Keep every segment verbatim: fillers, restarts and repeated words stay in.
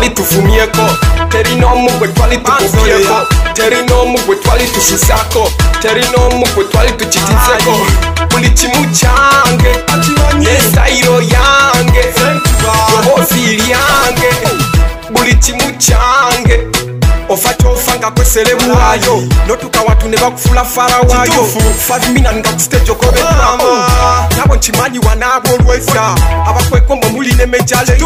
twali tufumieko, terino mugwe twali tukupieko, terino mugwe twali tususako, terino mugwe twali tuchitizeko. Buli kimu kyange nesairo yange robozi lyange, buli kimu kyange ofata ofanga kweselebu wayo notuka watu ne bakufula fara wayo five mina nga stage okobe drama nabo nchimanyi wanabo olwesa abakwekombo muli ne mejale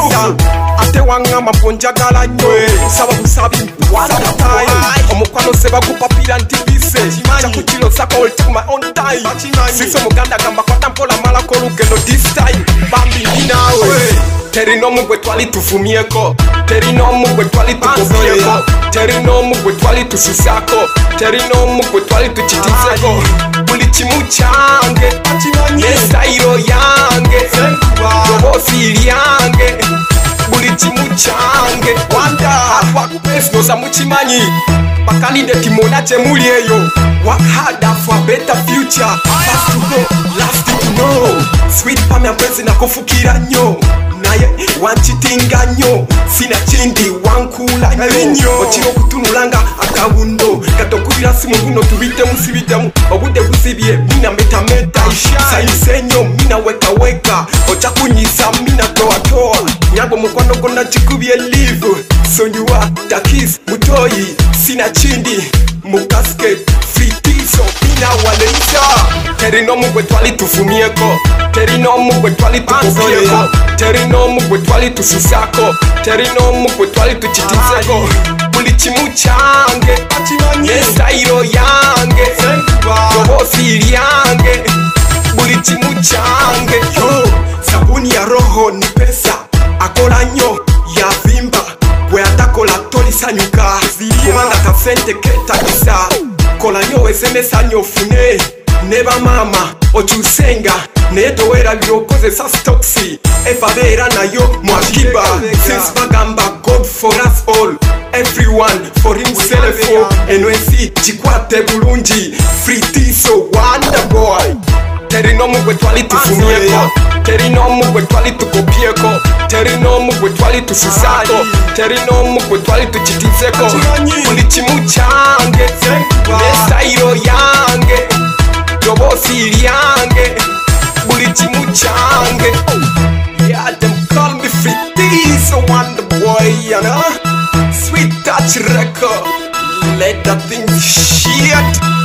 ate wangama bonjagala nnyo saba busabi wasatai omukwano seba kupapira ntibise chakukilo sako all take my own time siso muganda gamba kwata mpola mala ko lugendo this time bambi ninawe terino mugwe twali tufumieko, terino mugwe twali tukupieko, terino mugwe twali tususako, terino mugwe twali tuchitizeko. Buli kimu kyange nesairo yange robozi lyange, buli kimu kyange wanda wakupesinoza mukimanyi bakalinde timona temuli eyo. Work harder for a better future, fast to go, last to know. Sweet pami ampenzi nakufukira nnyo naye wanchitinga nnyo, sina chindi wankula nnyo ochiro kutunulanga akabundo katokubira simu guno tubite musibitemu obudde busibye mina metameta sayise nnyo mina weka weka ocha kunyisa mina toa toa nyago mukwano gonna chikubye live sonjuwa takis mutoyi sina chindi mu casket fritizo mina waleisha. Terino mugwe twali tufumieko, terino mugwe twali tukupieko, terino mugwe twali tususako, terino mugwe twali tuchitizeko. Buli kimu kyange nesairo yange robozi lyange, buli kimu kyange. Yo sabuni ya roho ni pesa akola nnyo yavimba bwe atakola tolisanyuka kubanga kasente ketagisa kola nnyo wesemesa nnyo ofune neba mama ochusenga naye towera byokozesa stoksi efabeera nayo mwakiba since bagamba God for us all everyone for himself enwesi kikwate bulungi fritiso wonder boy. Terino mugwe twali tufumieko, terino mugwe twali tukopieko, terino mugwe twali tususako, terino mugwe twali tuchitizeko. Buli kimu kyange nesairo yange robozi lyange, buli kimu kyange. Yeah, them call me Fritizo Wonder Boy, you know. Sweet touch record, let that thing shit.